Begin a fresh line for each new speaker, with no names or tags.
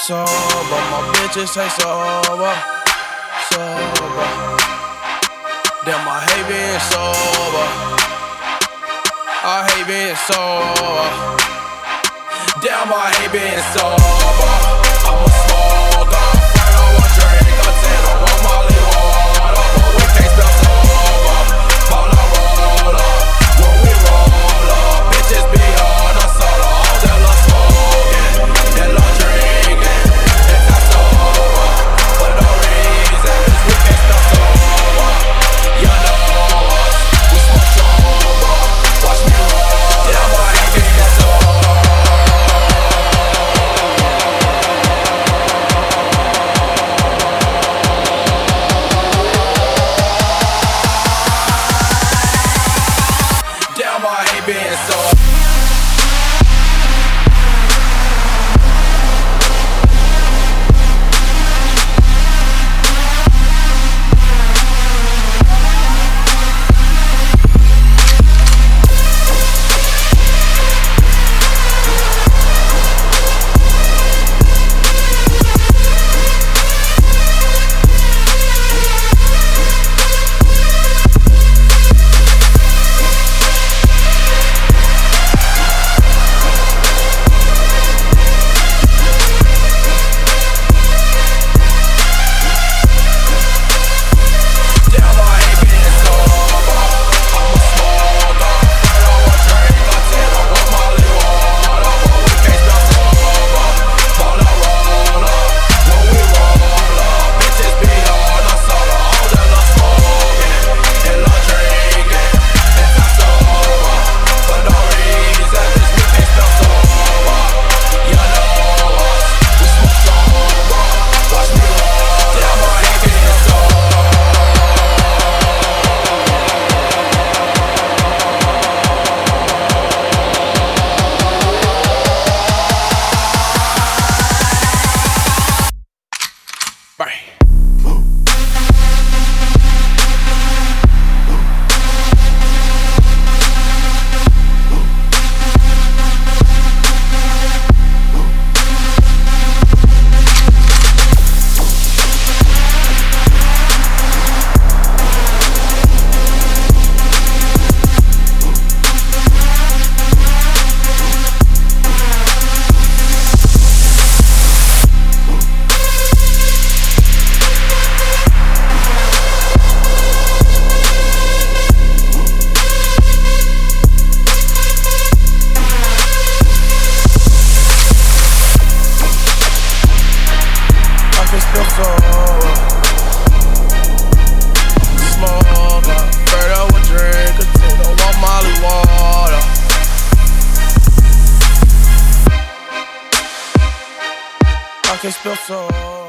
sober, my bitches say sober, sober. Damn, I hate being sober. I hate being sober. Damn, I hate being sober. I'm a smoker, afraid I won't drink until I want Molly water, but we can't spell sober. Fall I roll up, when we roll up, bitches be on us solo. All them love smoking, and love drinking, and not sober, for no reason, 'cause we can't spell sober. You know us, we smoke sober. Watch me roll, damn, I hate being sober. Damn, I hate being sober. Smoker, afraid I would drink until I want Molly water. I can spill so